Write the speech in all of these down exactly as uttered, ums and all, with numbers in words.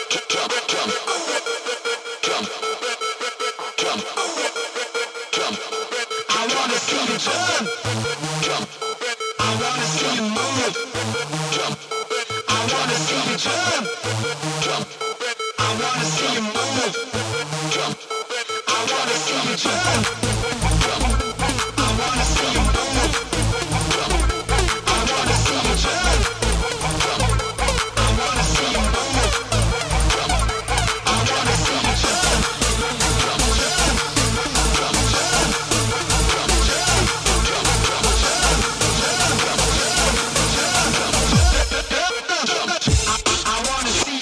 I wanna see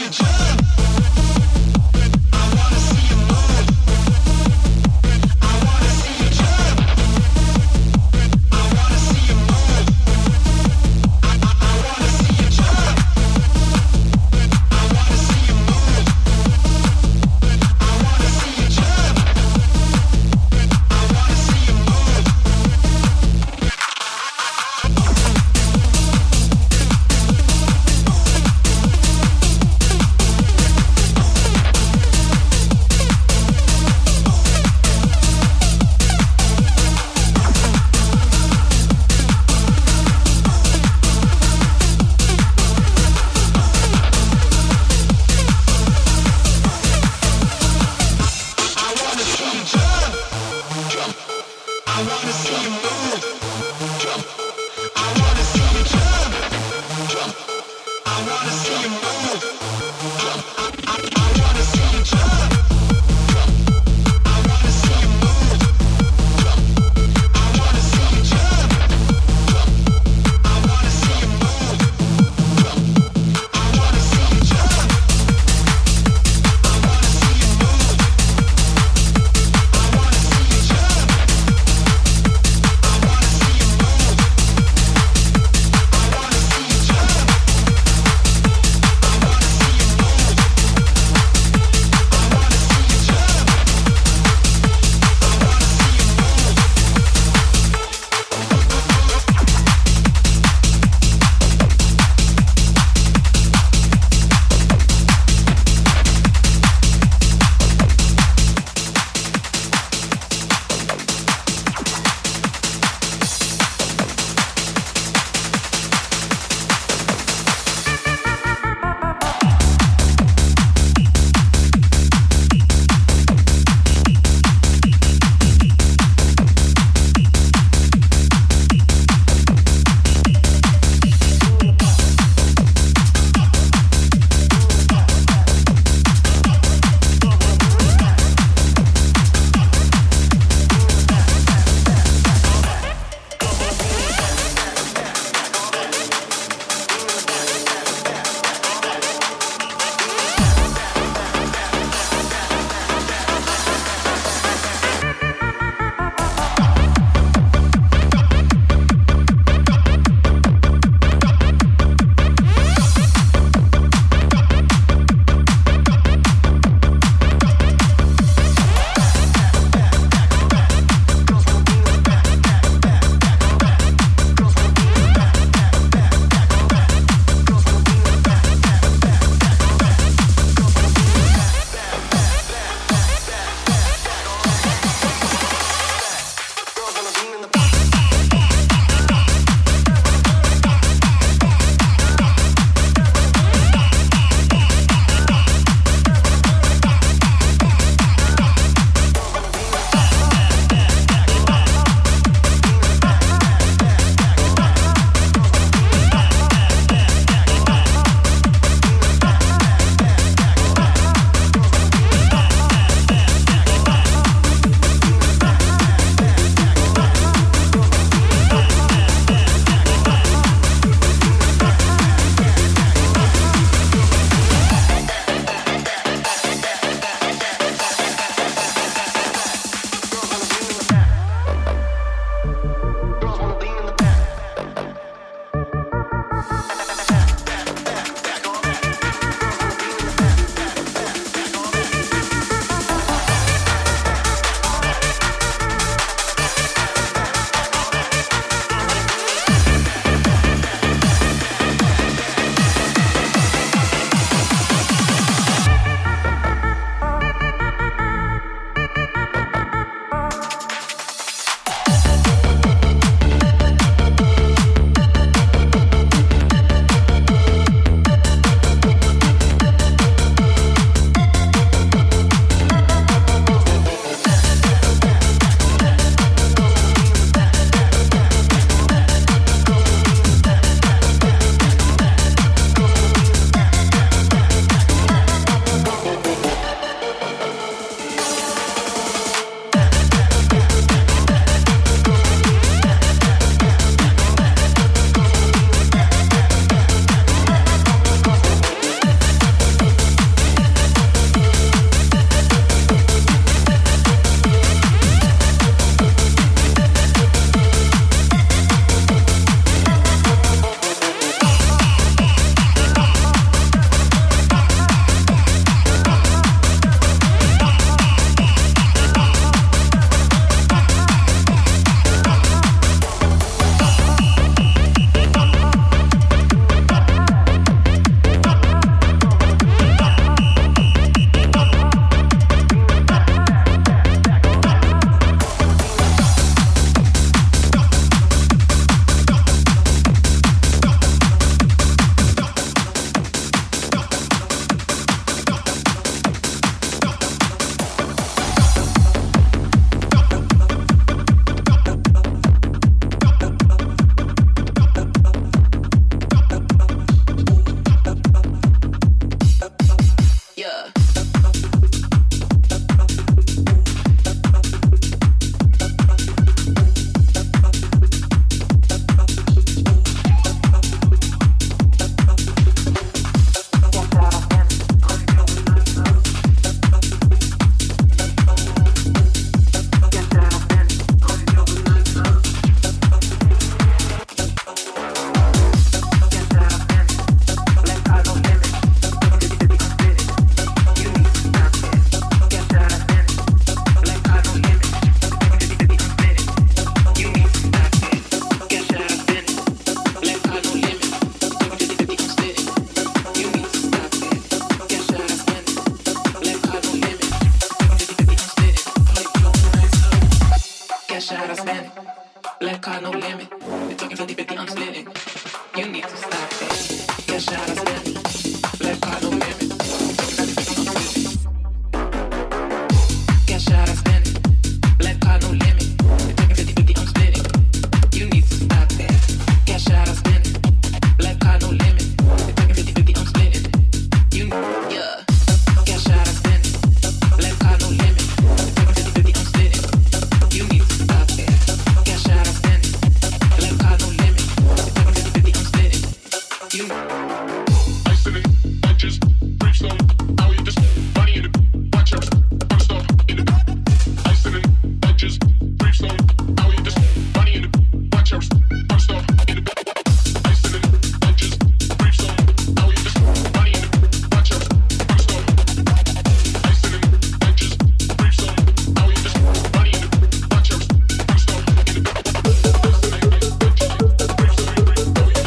Cash out, I spend it. Black card, no limit. You're talking fifty fifty, I'm splitting. You need to stop that. Cash out, I spend it. Black card, no limit. You're talking fifty fifty, I'm splitting. Cash out, I spend it. Black card, no limit. You're talking fifty fifty, I'm splitting. You need to stop that. Cash out, I spend it. Black card, no limit. You're talking fifty fifty, I'm splitting. You, yeah. Cash out, I spend it. Black card, no limit. You're talking fifty fifty, I'm splitting. You need to stop that. Cash out, I spend it. Black card, no limit. You're talking fifty fifty, I'm splitting. You. Isolate, I just brief slow. How you just money in the watch out, fun stuff in the isolate, I just brief slow. How you just money in the watch out, fun stuff in the isolate, I just brief slow. How you just money in the watch out, fun stuff. Isolate, I just brief slow. How you just money in the watch out, fun stuff in the isolate, I just brief slow. How you just money in the watch out, fun stuff in the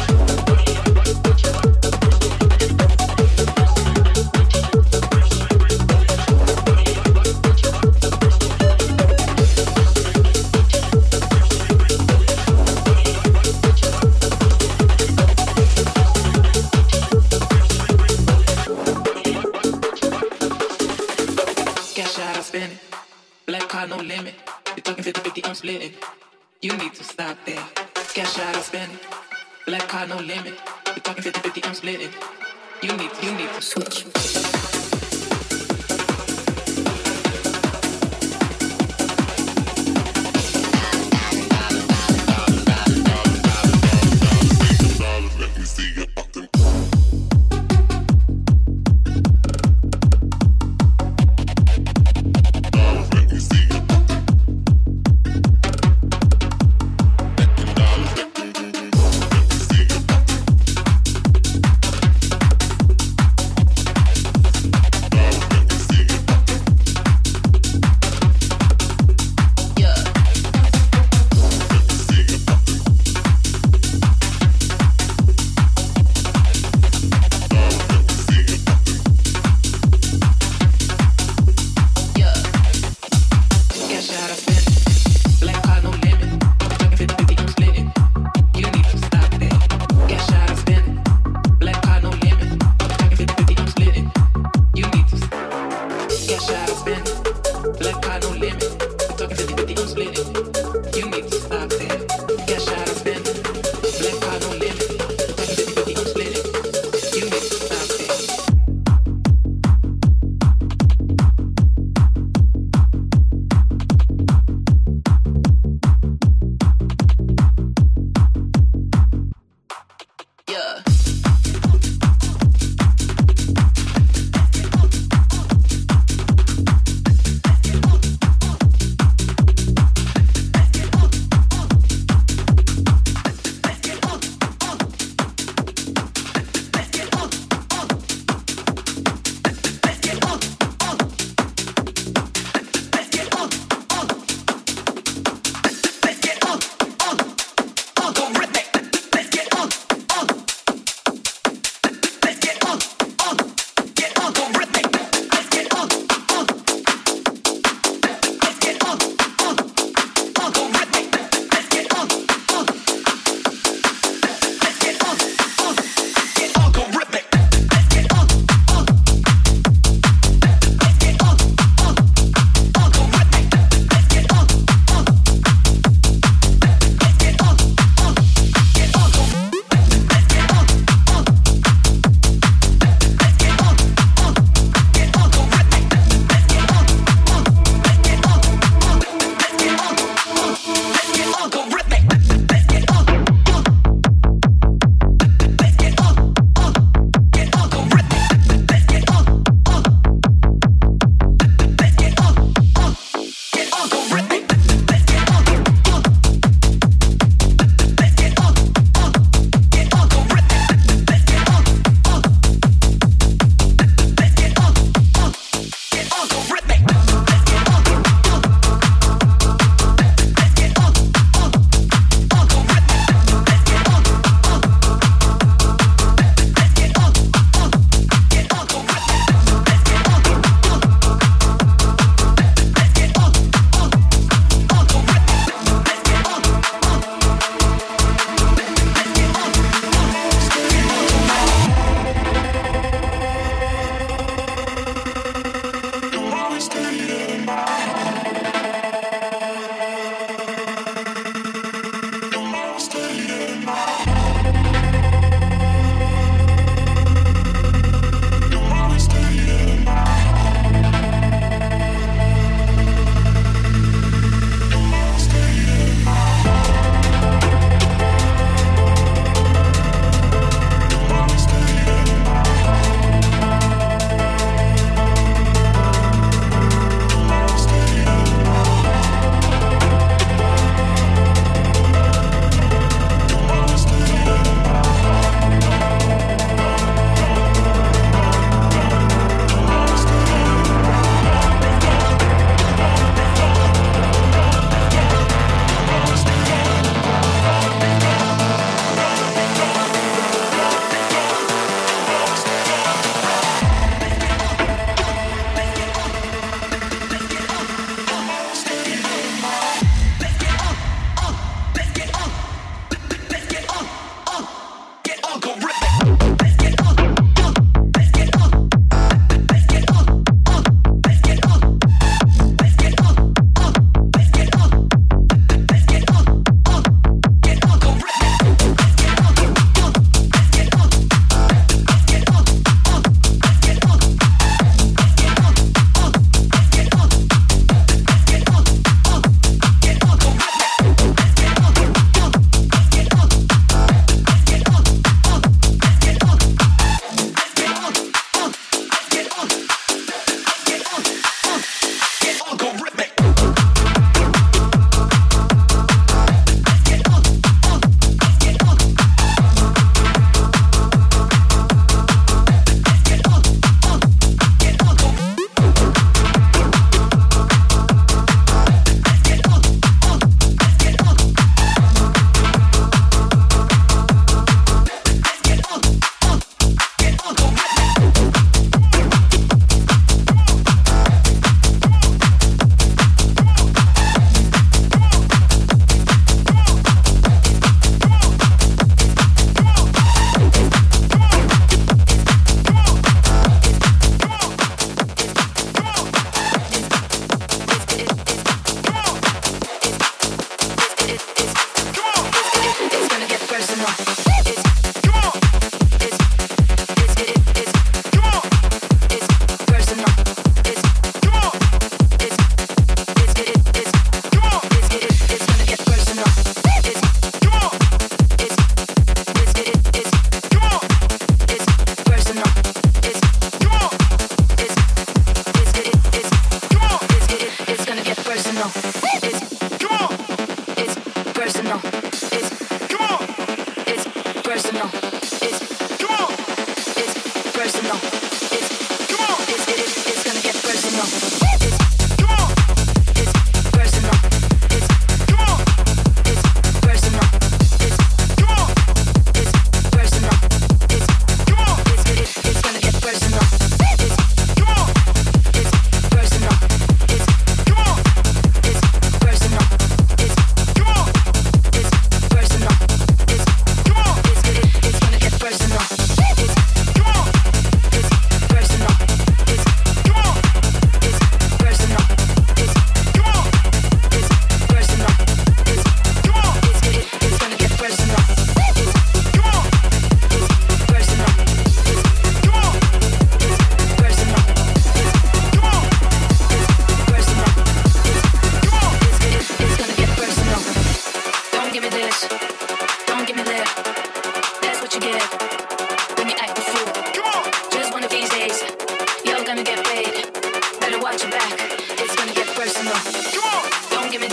Cash out, I spend it. Black card, no limit. You're talking fifty fifty, I'm splitting. You need to stop that. Cash out, I spend it. Black card, no limit. You're talking fifty fifty, I'm splitting. You need, you need to switch.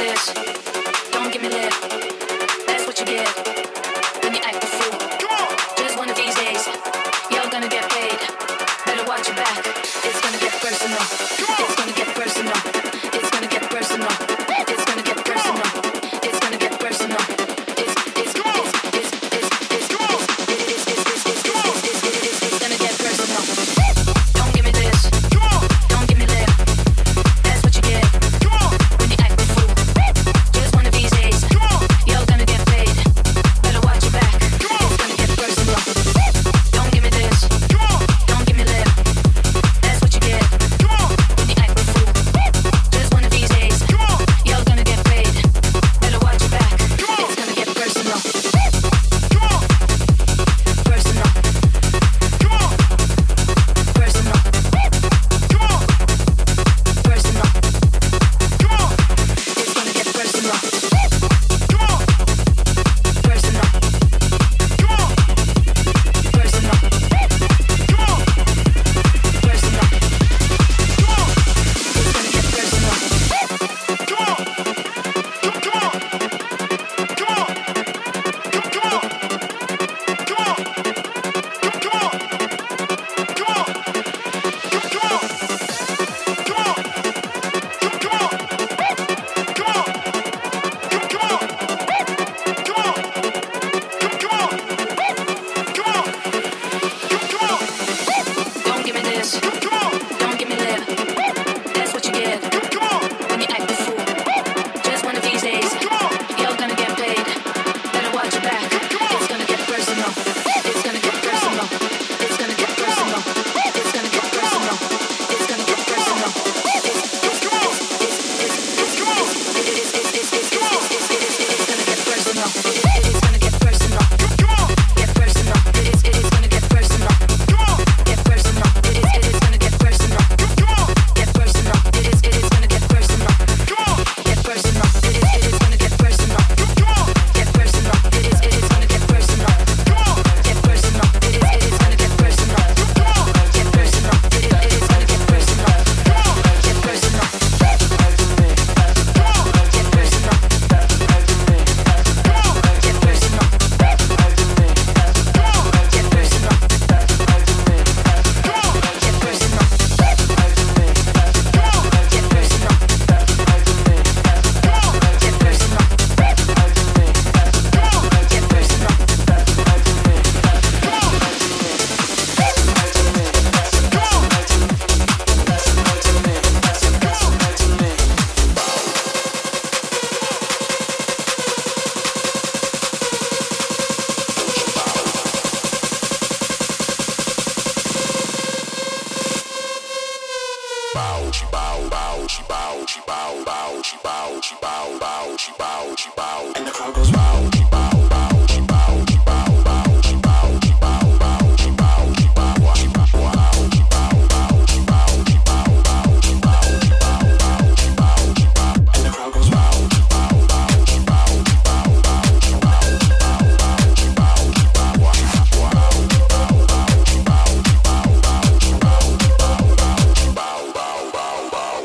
this. Don't give me lip. That's what you get when you act a fool. Just one of these days, you're gonna get paid. Better watch your back. It's gonna get personal. It's gonna get personal. It's gonna get personal. It's gonna get personal. It's gonna get personal. It's it's it's it's it's it's it's it's it's it's gonna get personal. Don't give me this. Don't give me lip. That's what you get when you act a fool. Just one of these days, you're gonna get paid. Better watch your back. It's gonna get personal. Don't give me this. Don't give me lip. That's what you get when you act a fool. Just one of these days, you're gonna get paid. Better watch your back. It's gonna get personal. Personal. Personal. Personal. It's gonna get personal. Personal. Personal. Personal. It's gonna get personal. Don't give me this. Don't give me lip. That's what you get when you act a fool. Just one of these days, you're gonna get paid. Better watch your back. It's gonna get personal. It's gonna get personal. It's gonna get personal. It's gonna get personal. It's gonna get personal. It's it's it's it's it's it's it's it's it's it's gonna get personal. It's gonna get personal. Get personal. It is it is gonna get personal. Get personal. It is it is gonna get personal. Get personal. It is it is gonna get personal. Get personal. It is it is gonna get personal. Get personal. It is it is gonna get personal. Get personal. It is it is gonna get personal. Get personal. It is it is gonna get personal. Get personal. Get personal. Get personal. Get personal. Get personal. Get personal. Get personal. Get personal. Get personal. bow, she bow, bow, she bow, she bow, bow, she bow, she bow, bow, she bow, she bow, and the crowd goes bow, she bow, bow, she bow, she bow, bow, she bow, she bow, bow, she bow, she bow, she bow, wow, she bow, bow, she bow, she bow, bow, she bow, she bow, bow, she bow, she bow, and the crowd goes bow, she bow, bow, she bow, she bow, bow, she bow, she bow, bow, she bow, she bow, wow, she bow, bow, she bow, bow, she bow, she bow, bow, she bow, she bow, bow, she bow, bow, bow, bow.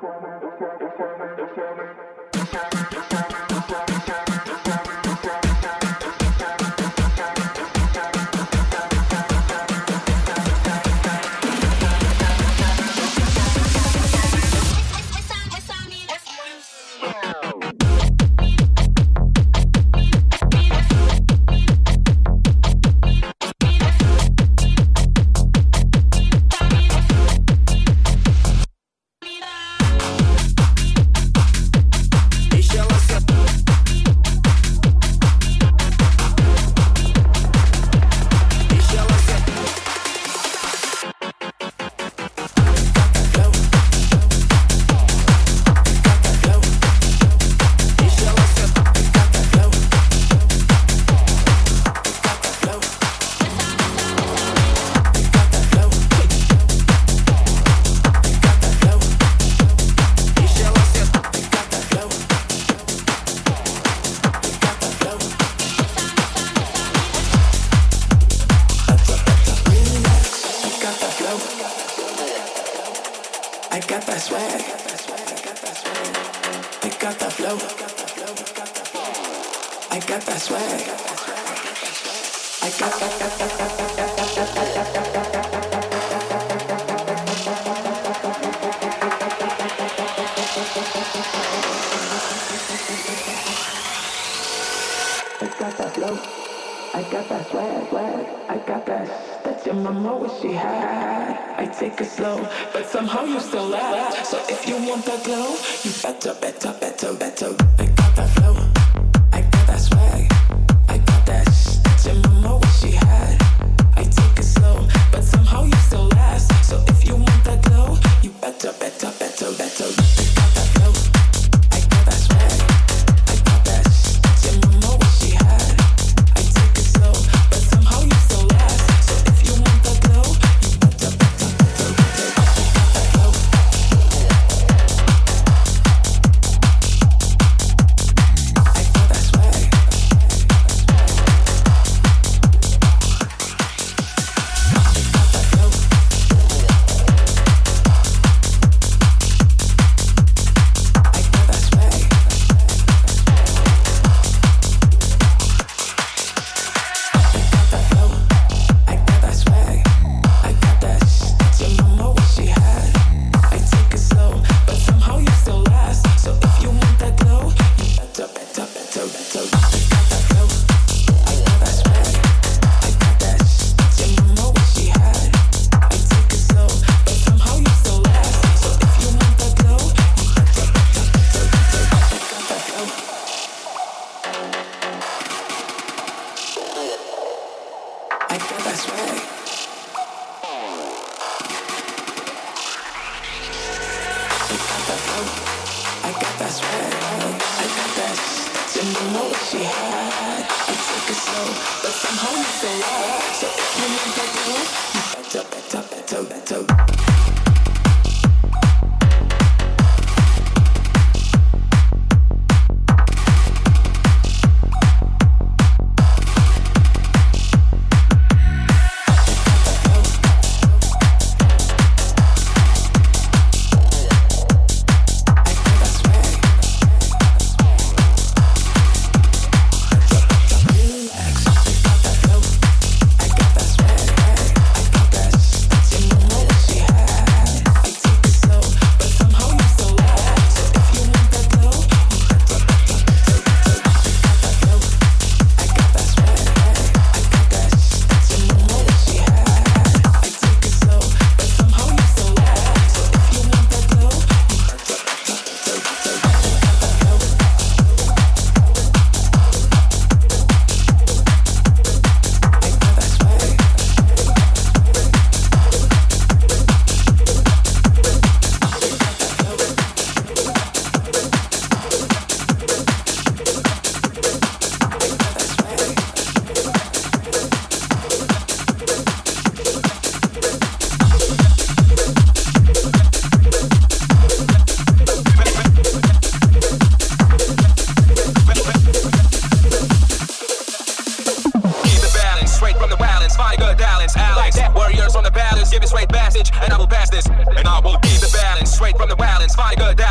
give me straight passage, and I will pass this. And I will keep the balance straight from the balance. Find good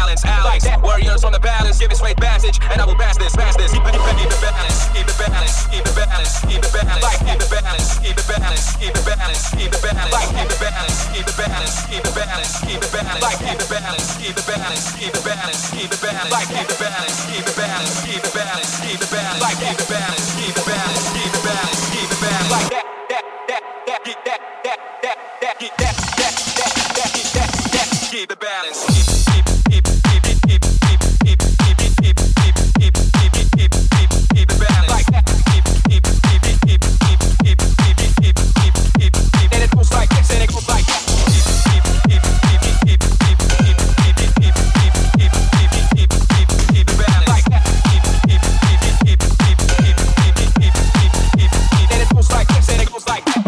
passage, and I will pass this, pass this. Keep, keep, keep the balance, keep the balance, keep the balance, keep the balance, like keep the balance, keep the balance, keep the balance, keep the balance, like keep the balance, keep the balance, keep the balance, keep the balance, like keep the balance, keep the balance, keep the balance, keep the balance, like keep the balance, keep the balance, keep the balance, keep the balance, like keep the balance, keep the balance, keep the balance, keep the balance, like that, that, that, that, keep that, that, that, that, keep that, that, that, that, keep that, that, keep the balance, keep, keep, keep, keep, keep, keep, keep, keep, keep, keep, keep, keep, keep, keep, keep the balance, like that, keep, keep, keep, keep, keep, keep, keep, keep, keep, keep, keep, keep, and it goes like this, and it goes like that, keep, keep, keep, keep, keep, keep, keep, keep, keep, keep, keep, keep, keep, keep, keep the balance, like that, keep, keep, keep, keep, keep, keep, keep, keep, keep, keep, keep, and it goes like this, and it goes like that.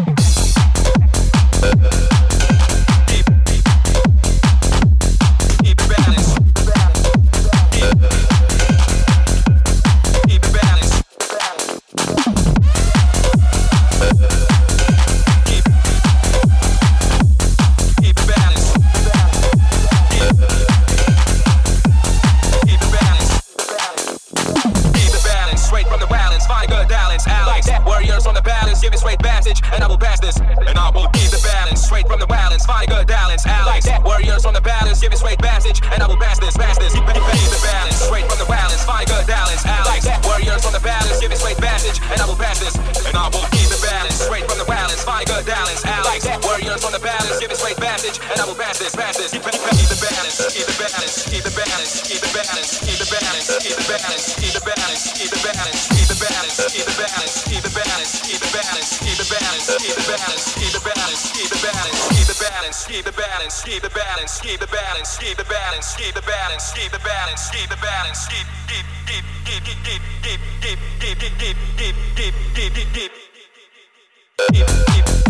Give me straight passage, and I will pass this, and I will keep the balance. Straight from the balance, find good balance. Alex, warriors on the balance. Give me straight passage, and I will pass this, pass this. Keep, keep, keep the balance. Straight from the balance, find good balance. Alex, warriors on the balance. Give me straight passage, and I will pass this, and I will keep the balance. Straight from the balance, find good balance. Alex, warriors on the balance. Give me straight passage, and I will pass this, pass this. Keep, keep, keep the balance. Keep the balance. Keep the balance. Keep the balance. Keep the balance. Keep the balance. Keep the balance. Keep the balance. Keep the balance. Keep the balance. Keep the balance. Keep the balance. Keep the balance, keep the balance, keep the balance, keep the balance, keep the balance, keep the balance, keep the balance, keep the balance, keep the balance, keep the balance, keep the balance, keep the balance, keep keep keep keep keep keep keep keep keep keep keep keep keep keep keep keep